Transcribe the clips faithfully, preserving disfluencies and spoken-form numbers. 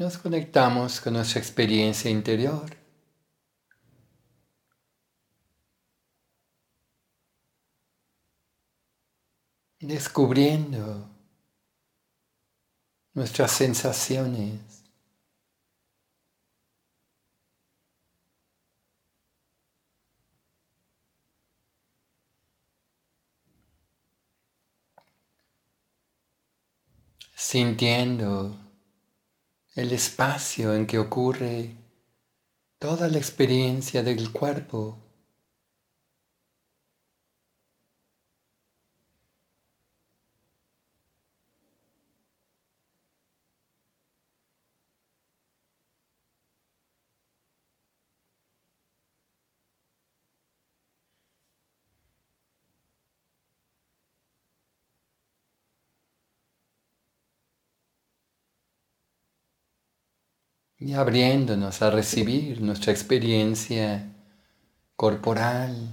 nos conectamos con nuestra experiencia interior. Descubriendo nuestras sensaciones. Sintiendo el espacio en que ocurre toda la experiencia del cuerpo. Y abriéndonos a recibir nuestra experiencia corporal,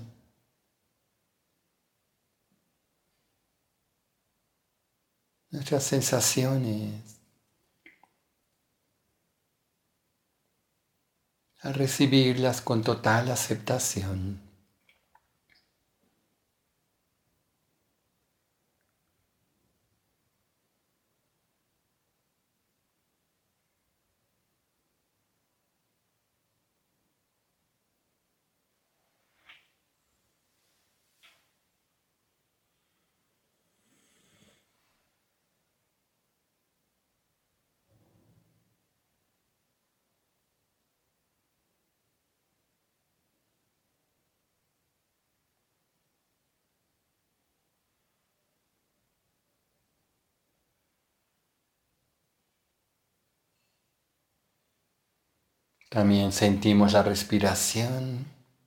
nuestras sensaciones, a recibirlas con total aceptación. También sentimos la respiración.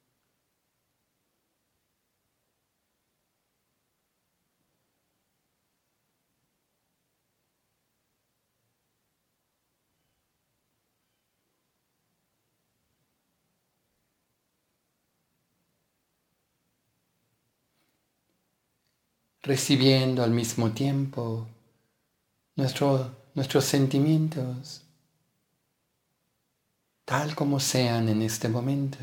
Recibiendo al mismo tiempo nuestro- nuestros sentimientos tal como sean en este momento.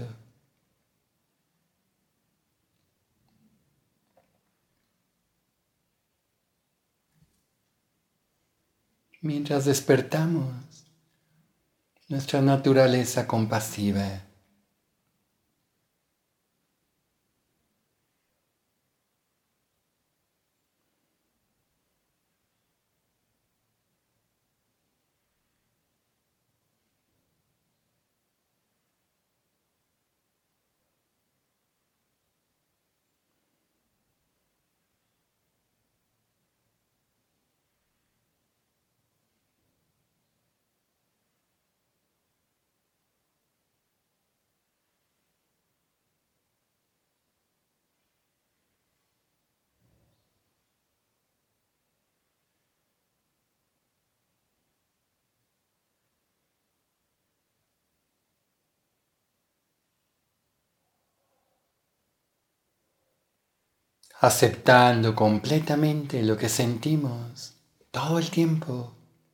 Mientras despertamos nuestra naturaleza compasiva. Aceptando completamente lo que sentimos todo el tiempo.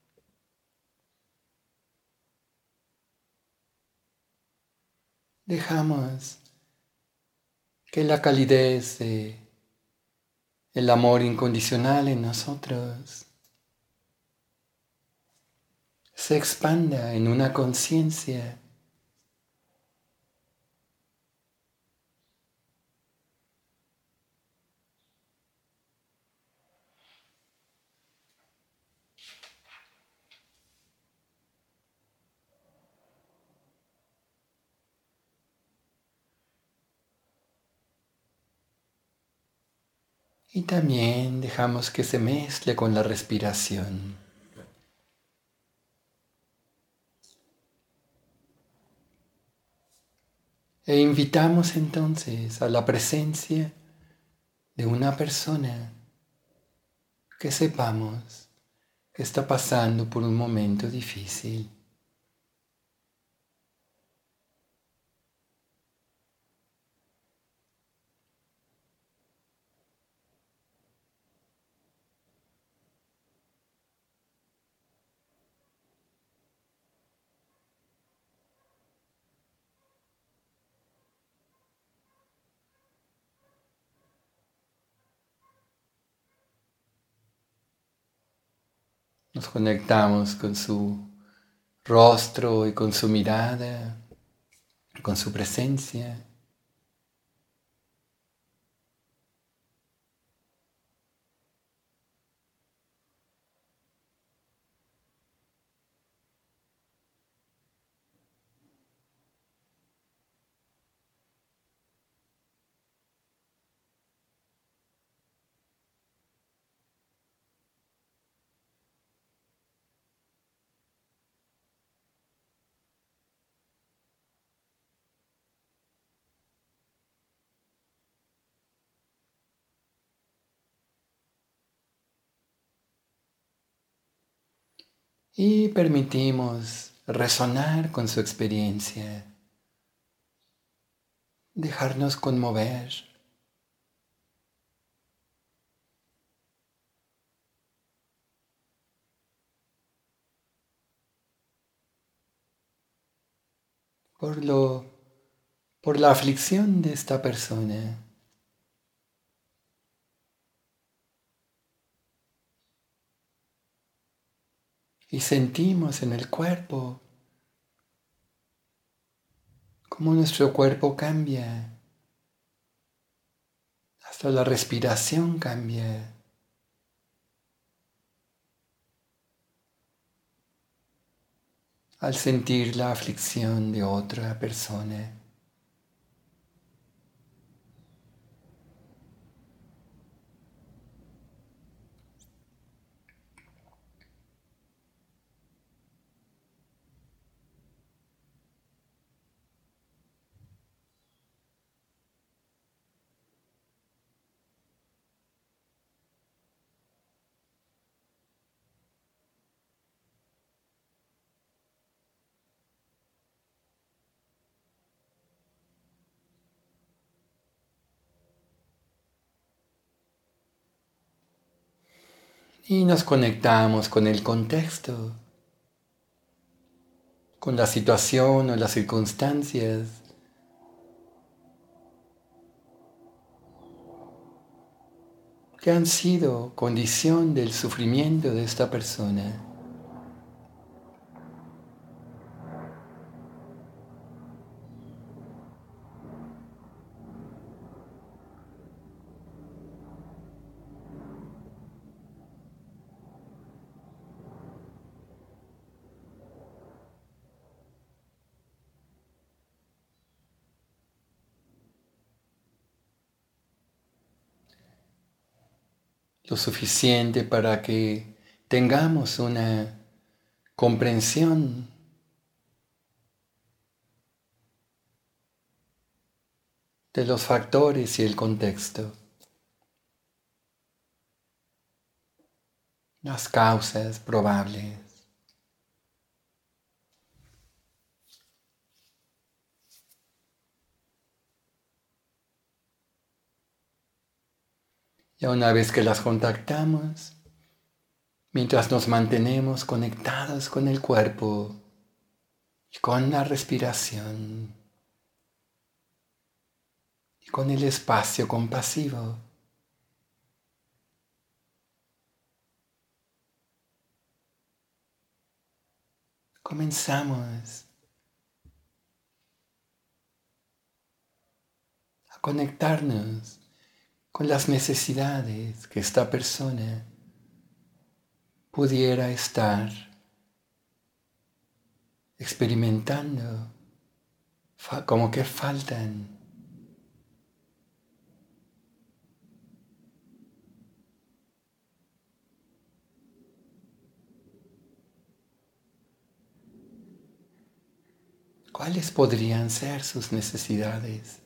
Dejamos que la calidez de el amor incondicional en nosotros se expanda en una conciencia y también dejamos que se mezcle con la respiración. E invitamos entonces a la presencia de una persona que sepamos que está pasando por un momento difícil. Nos conectamos con su rostro y con su mirada, con su presencia. Y permitimos resonar con su experiencia, dejarnos conmover. Por lo, por la aflicción de esta persona. Y sentimos en el cuerpo cómo nuestro cuerpo cambia, hasta la respiración cambia. Al sentir la aflicción de otra persona. Y nos conectamos con el contexto, con la situación o las circunstancias que han sido condición del sufrimiento de esta persona. Lo suficiente para que tengamos una comprensión de los factores y el contexto, las causas probables. Ya una vez que las contactamos, mientras nos mantenemos conectados con el cuerpo y con la respiración y con el espacio compasivo, comenzamos a conectarnos con las necesidades que esta persona pudiera estar experimentando, como que faltan. ¿Cuáles podrían ser sus necesidades?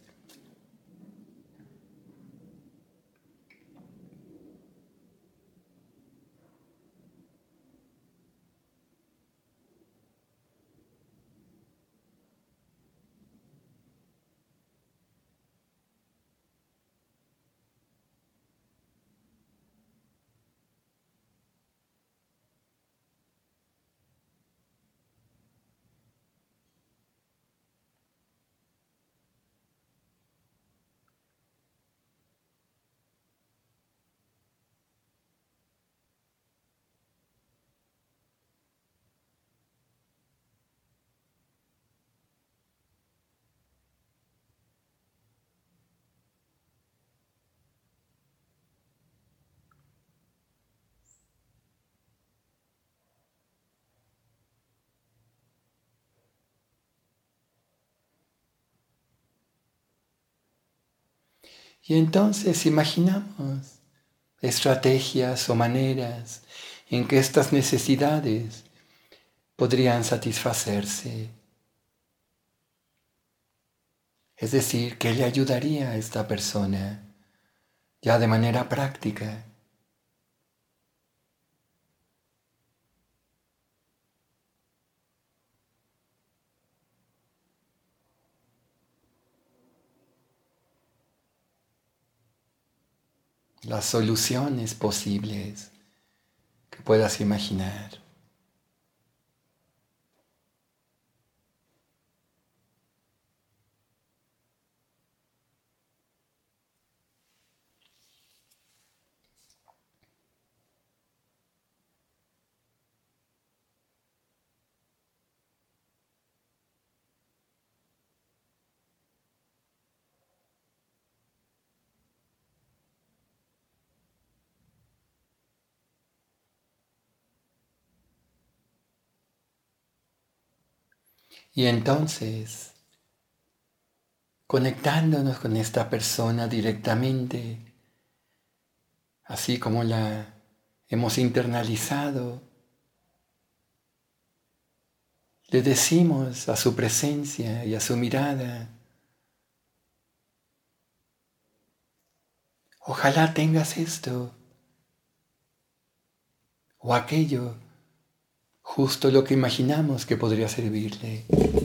Y entonces imaginamos estrategias o maneras en que estas necesidades podrían satisfacerse. Es decir, ¿qué le ayudaría a esta persona ya de manera práctica? Las soluciones posibles que puedas imaginar. Y entonces, conectándonos con esta persona directamente, así como la hemos internalizado, le decimos a su presencia y a su mirada, ojalá tengas esto o aquello, justo lo que imaginamos que podría servirle.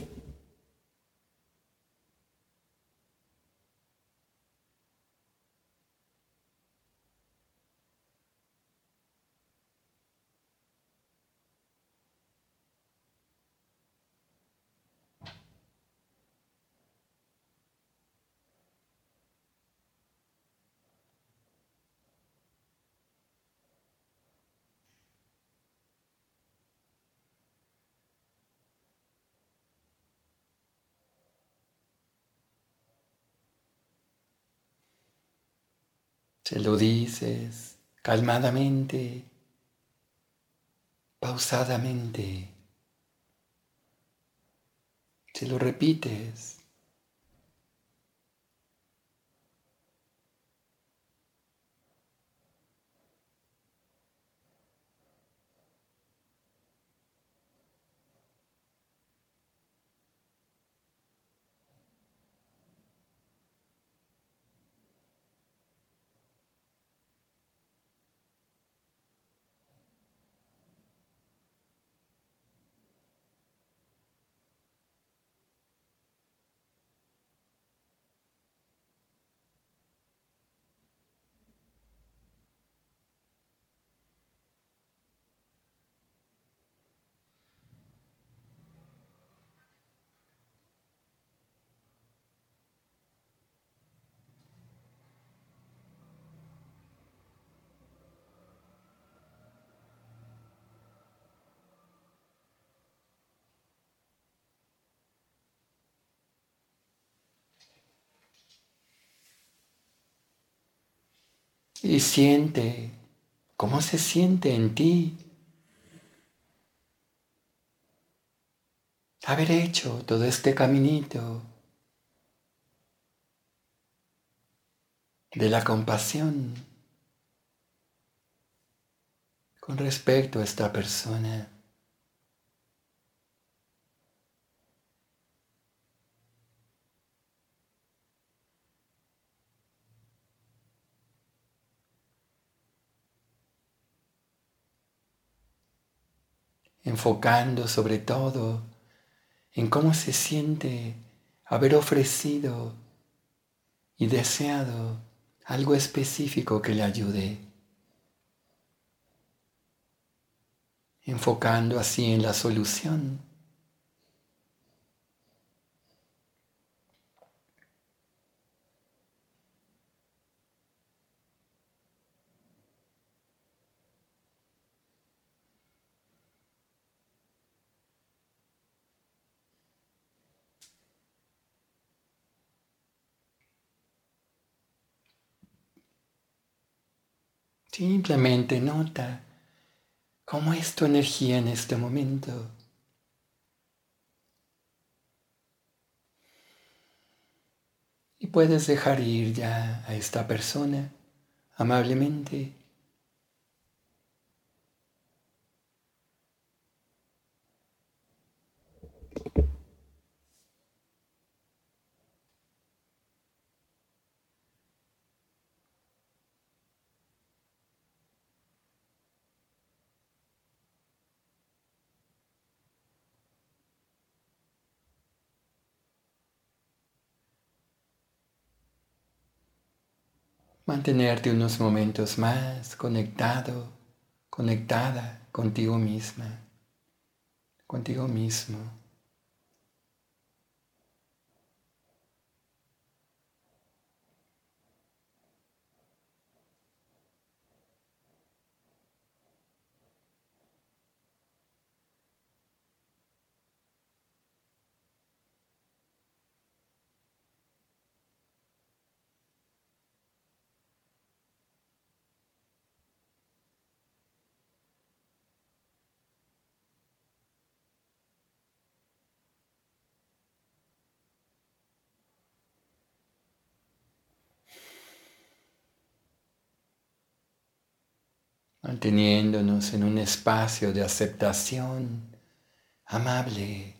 Se lo dices calmadamente, pausadamente, se lo repites. Y siente cómo se siente en ti haber hecho todo este caminito de la compasión con respecto a esta persona. Enfocando sobre todo en cómo se siente haber ofrecido y deseado algo específico que le ayude, enfocando así en la solución. Simplemente nota cómo es tu energía en este momento. Y puedes dejar ir ya a esta persona amablemente. Mantenerte unos momentos más conectado, conectada contigo misma, contigo mismo. Manteniéndonos en un espacio de aceptación amable.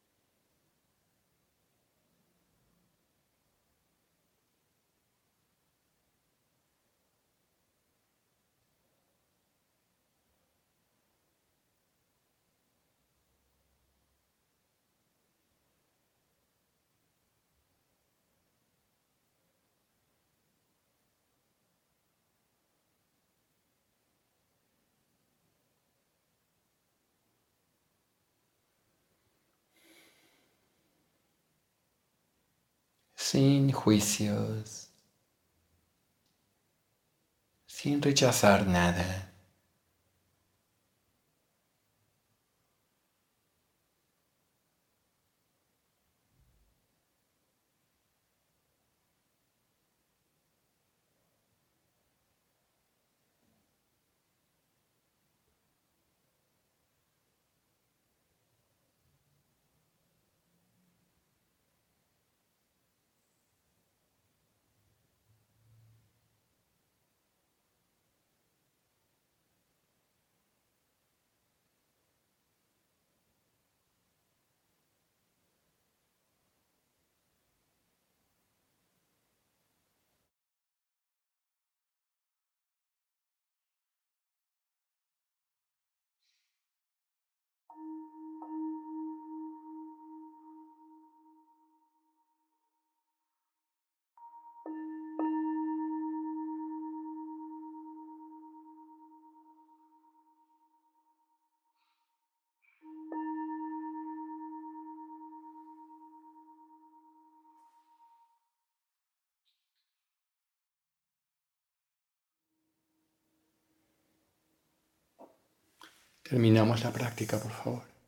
Sin juicios, sin rechazar nada. Terminamos la práctica, por favor.